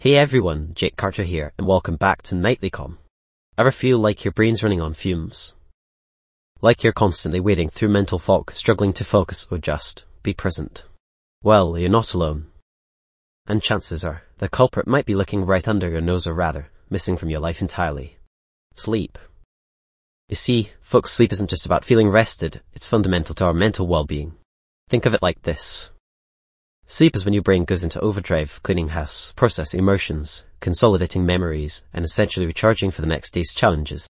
Hey everyone, Jake Carter here, and welcome back to Nightly Comm. Ever feel like your brain's running on fumes? Like you're constantly wading through mental fog, struggling to focus or just be present? Well, you're not alone. And chances are, the culprit might be looking right under your nose, or rather, missing from your life entirely. Sleep. You see, folks, sleep isn't just about feeling rested, it's fundamental to our mental well-being. Think of it like this. Sleep is when your brain goes into overdrive, cleaning house, processing emotions, consolidating memories, and essentially recharging for the next day's challenges.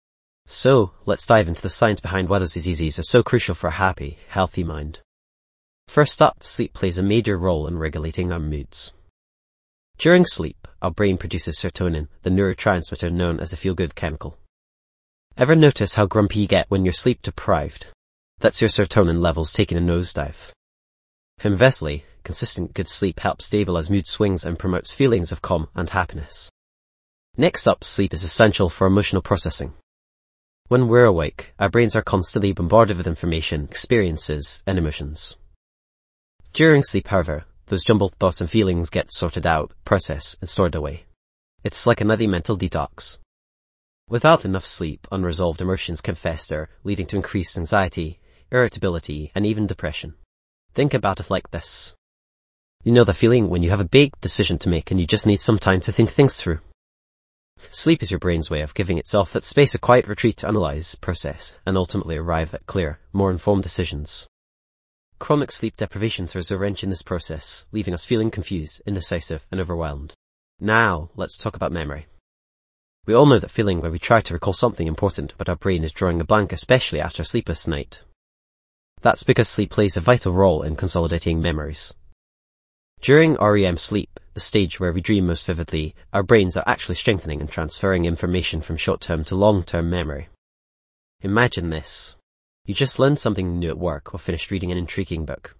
So, let's dive into the science behind why those diseases are so crucial for a happy, healthy mind. First up, sleep plays a major role in regulating our moods. During sleep, our brain produces serotonin, the neurotransmitter known as the feel-good chemical. Ever notice how grumpy you get when you're sleep deprived? That's your serotonin levels taking a nosedive. Conversely, consistent good sleep helps stabilize mood swings and promotes feelings of calm and happiness. Next up, sleep is essential for emotional processing. When we're awake, our brains are constantly bombarded with information, experiences, and emotions. During sleep, however, those jumbled thoughts and feelings get sorted out, processed, and stored away. It's like another mental detox. Without enough sleep, unresolved emotions can fester, leading to increased anxiety, irritability, and even depression. Think about it like this. You know the feeling when you have a big decision to make and you just need some time to think things through? Sleep is your brain's way of giving itself that space, a quiet retreat to analyze, process, and ultimately arrive at clear, more informed decisions. Chronic sleep deprivation throws a wrench in this process, leaving us feeling confused, indecisive, and overwhelmed. Now, let's talk about memory. We all know that feeling where we try to recall something important, but our brain is drawing a blank, especially after a sleepless night. That's because sleep plays a vital role in consolidating memories. During REM sleep, the stage where we dream most vividly, our brains are actually strengthening and transferring information from short-term to long-term memory. Imagine this. You just learned something new at work or finished reading an intriguing book.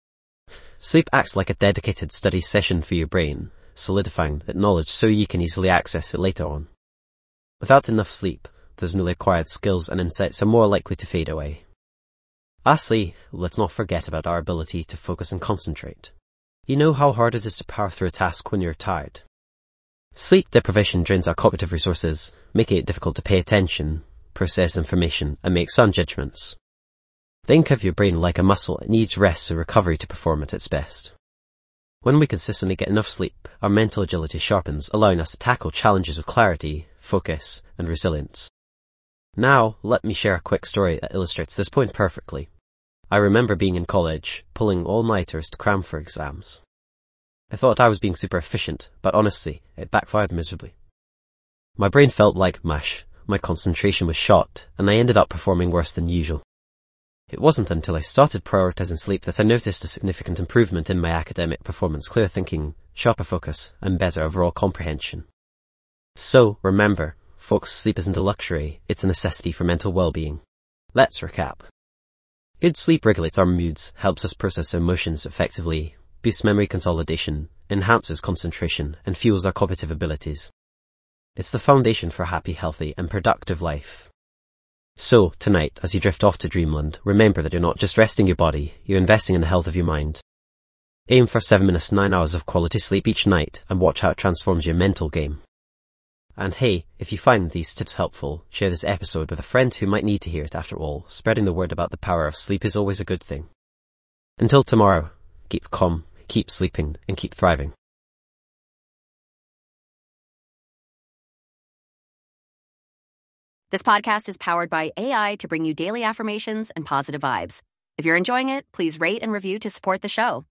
Sleep acts like a dedicated study session for your brain, solidifying that knowledge so you can easily access it later on. Without enough sleep, those newly acquired skills and insights are more likely to fade away. Lastly, let's not forget about our ability to focus and concentrate. You know how hard it is to power through a task when you're tired. Sleep deprivation drains our cognitive resources, making it difficult to pay attention, process information, and make sound judgments. Think of your brain like a muscle. It needs rest and recovery to perform at its best. When we consistently get enough sleep, our mental agility sharpens, allowing us to tackle challenges with clarity, focus, and resilience. Now, let me share a quick story that illustrates this point perfectly. I remember being in college, pulling all-nighters to cram for exams. I thought I was being super efficient, but honestly, it backfired miserably. My brain felt like mush, my concentration was shot, and I ended up performing worse than usual. It wasn't until I started prioritizing sleep that I noticed a significant improvement in my academic performance, clear thinking, sharper focus, and better overall comprehension. So, remember, folks, sleep isn't a luxury, it's a necessity for mental well-being. Let's recap. Good sleep regulates our moods, helps us process emotions effectively, boosts memory consolidation, enhances concentration, and fuels our cognitive abilities. It's the foundation for a happy, healthy, and productive life. So, tonight, as you drift off to dreamland, remember that you're not just resting your body, you're investing in the health of your mind. Aim for 7 minutes, 9 hours of quality sleep each night, and watch how it transforms your mental game. And hey, if you find these tips helpful, share this episode with a friend who might need to hear it. After all, spreading the word about the power of sleep is always a good thing. Until tomorrow, keep calm, keep sleeping, and keep thriving. This podcast is powered by AI to bring you daily affirmations and positive vibes. If you're enjoying it, please rate and review to support the show.